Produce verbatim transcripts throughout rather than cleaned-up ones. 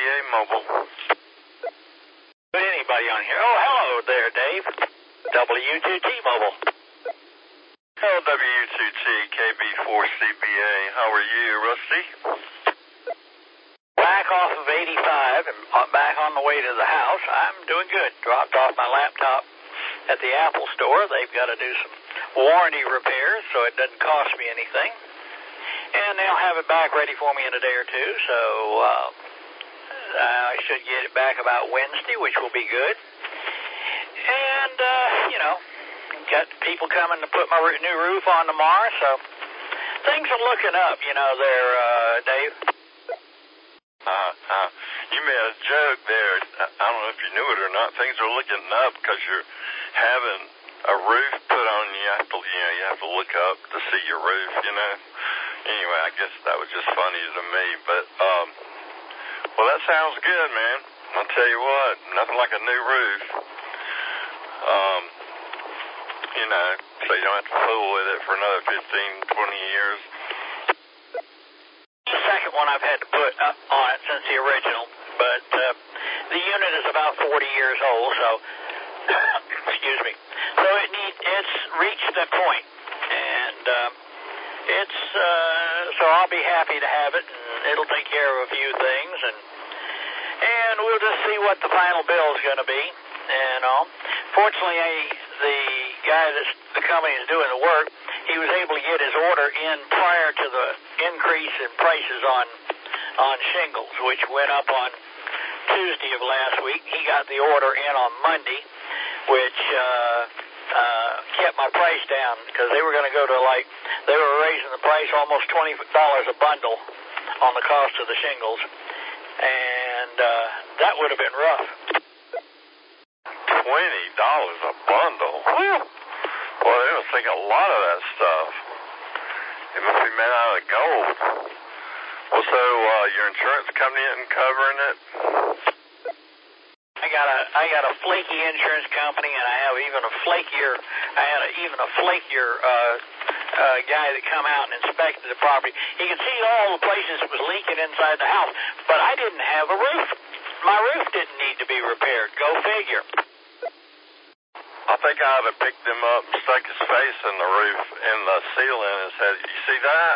A Mobile. Put anybody on here. Oh, hello there, Dave. W two T Mobile. Hello, W two T K B four C B A. How are you, Rusty? Back off of eighty-five and back on the way to the house. I'm doing good. Dropped off my laptop at the Apple store. They've got to do some warranty repairs, so it doesn't cost me anything. And they'll have it back ready for me in a day or two, so uh, I should get it back about Wednesday, which will be good. And, uh, you know, got people coming to put my new roof on tomorrow, so things are looking up, you know, there, uh, Dave. Uh, uh, you made a joke there. I don't know if you knew it or not. Things are looking up because you're having a roof put on. You have to, you know, you have to look up to see your roof, you know. Anyway, I guess that was just funny to me. But, um, well, that sounds good, man. I'll tell you what, nothing like a new roof. Um, you know, so you don't have to fool with it for another fifteen, twenty years. The second one I've had to put up on it since the original, but uh, the unit is about forty years old, so, excuse me. So it need, it's reached that point, and uh, it's, uh, so I'll be happy to have it, and it'll take care of a few things, and and we'll just see what the final bill is going to be, and all. Fortunately, I, the guy that's the company is doing the work, he was able to get his order in prior to the increase in prices on on shingles, which went up on Tuesday of last week. He got the order in on Monday, which uh, uh, kept my price down because they were going to go to like, they were raising the price almost twenty dollars a bundle on the cost of the shingles, and uh, that would have been rough. twenty dollars a bundle? Whew. Well, they must think a lot of that stuff. It must be made out of gold. Well, so uh, your insurance company isn't covering it? I got a I got a flaky insurance company, and I have even a flakier. I had a, even a flakier uh, uh, guy that come out and inspected the property. He could see all the places it was leaking inside the house, but I didn't have a roof. My roof didn't need to be repaired. Go figure. I think I ought to pick them up and stuck his face in the roof, in the ceiling, and said, "You see that?"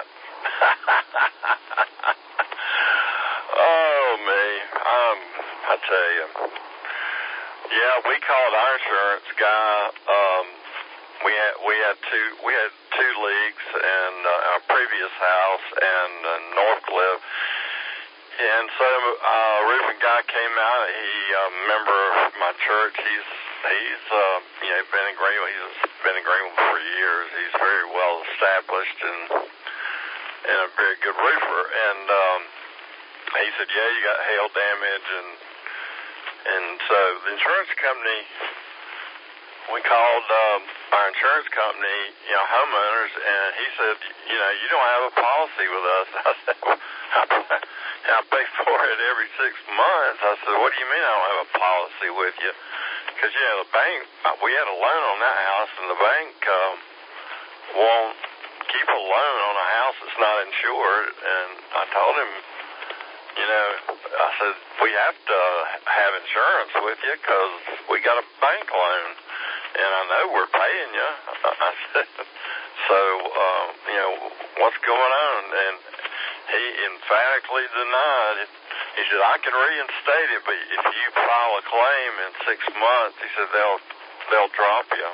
Oh, me. Um, I tell you. Yeah, we called our insurance guy. Um, we had we had two we had two leaks in uh, our previous house and uh, Northcliffe, and so uh, a roofing guy came out. He a uh, member of my church. He's he's uh, you know been in Greenville. He's been in Greenville for years. He's very well established and and a very good roofer. And um, he said, "Yeah, you got hail damage," and and so the insurance company. We called um, our insurance company, you know, homeowners, and he said, you know, you don't have a policy with us. I said, well, I pay for it every six months. I said, what do you mean I don't have a policy with you? Because, you know, the bank, we had a loan on that house, and the bank um, won't keep a loan on a house that's not insured. And I told him, you know, I said, we have to have insurance with you because we got a bank loan. And I know we're paying you. I said, so, uh, you know, what's going on? And he emphatically denied it. He said, I can reinstate it, but if you file a claim in six months, he said, they'll they'll drop you.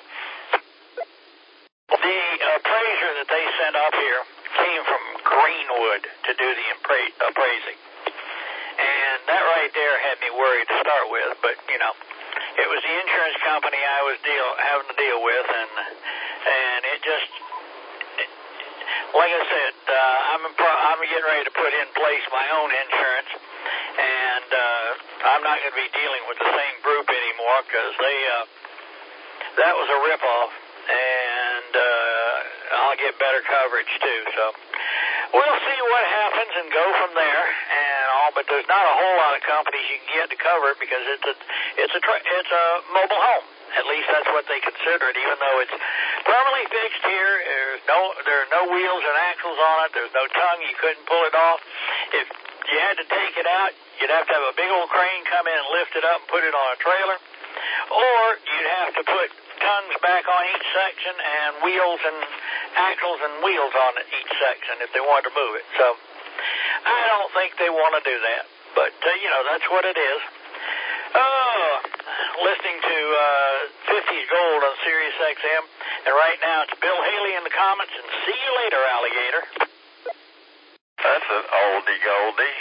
The appraiser that they sent up here came from Greenwood to do the appra- appraising. And that right there had me worried to start with, but, you know, it was the insurance company I was deal having to deal with, and and it just, it, like I said, uh, I'm in pro- I'm getting ready to put in place my own insurance, and uh, I'm not going to be dealing with the same group anymore because they uh, that was a ripoff, and uh, I'll get better coverage too. So we'll see what happens and go from there, and all. But there's not a whole lot of companies you can get to cover it because it's a it's a tra- it's a mobile home. At least that's what they consider it, even though it's permanently fixed here. There's no there are no wheels and axles on it. There's no tongue. You couldn't pull it off. If you had to take it out, You'd have to have a big old crane come in and lift it up and put it on a trailer, or you'd have to put tongues back on each section and wheels and axles and wheels on each section if they wanted to move it. So I don't think they want to do that, but, uh, you know, that's what it is. Oh, listening to uh, fifties Gold on Sirius X M, and right now it's Bill Haley in the comments, and see you later, alligator. That's an oldie goldie.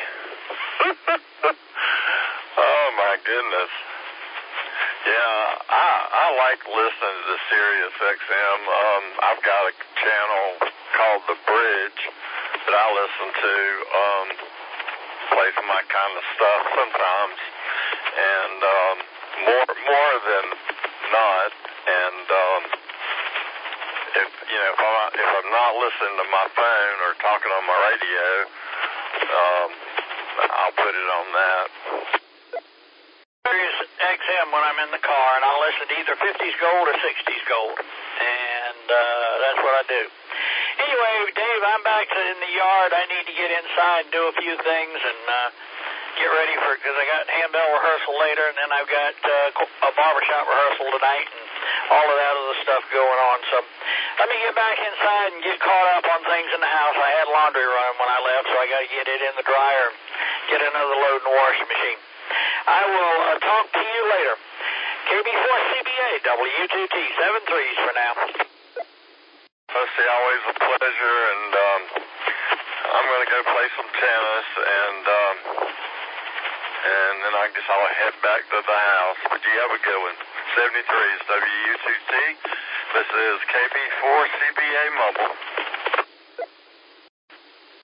Oh, my goodness. Yeah, I I like listening to the Sirius X M. Um, I've got a channel called The Bridge that I listen to, um, play some of my kind of stuff sometimes, and um, more more than not. And um, if you know, if I'm if I'm not listening to my phone or talking on my radio, um, I'll put it on that. Sirius X M when I'm in the car, and I'll listen to either fifties Gold or sixties Gold, and uh, that's what I do. Anyway, Dave, I'm back to in the yard. I need to get inside and do a few things and uh, get ready for it because I got handbell rehearsal later, and then I've got uh, a barbershop rehearsal tonight and all of that other stuff going on. So let me get back inside and get caught up on things in the house. I had laundry running when I left, so I got to get it in the dryer and get another load in the washing machine. I will uh, talk to you later. K B four C B A, W two T, seven threes for now. It's always a pleasure, and um, I'm going to go play some tennis, and um, and then I guess I'll head back to the house. But you have a good one. seventy-three is W two T. This is K B four C B A Mobile.